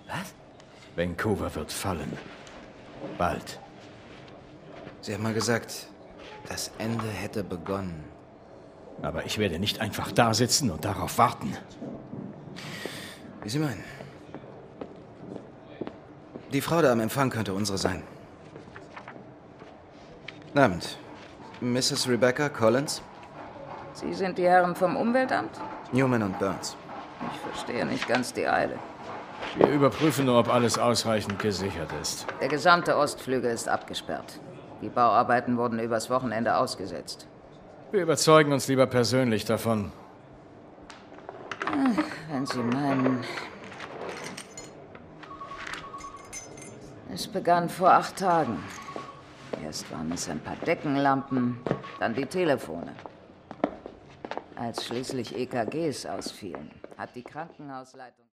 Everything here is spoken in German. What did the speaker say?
Was? Vancouver wird fallen. Bald. Sie haben mal gesagt, das Ende hätte begonnen. Aber ich werde nicht einfach da sitzen und darauf warten. Wie Sie meinen. Die Frau da am Empfang könnte unsere sein. Guten Abend. Mrs. Rebecca Collins? Sie sind die Herren vom Umweltamt? Newman und Burns. Ich verstehe nicht ganz die Eile. Wir überprüfen nur, ob alles ausreichend gesichert ist. Der gesamte Ostflügel ist abgesperrt. Die Bauarbeiten wurden übers Wochenende ausgesetzt. Wir überzeugen uns lieber persönlich davon. Wenn Sie meinen... Es begann vor 8 Tagen. Erst waren es ein paar Deckenlampen, dann die Telefone. Als schließlich EKGs ausfielen, hat die Krankenhausleitung...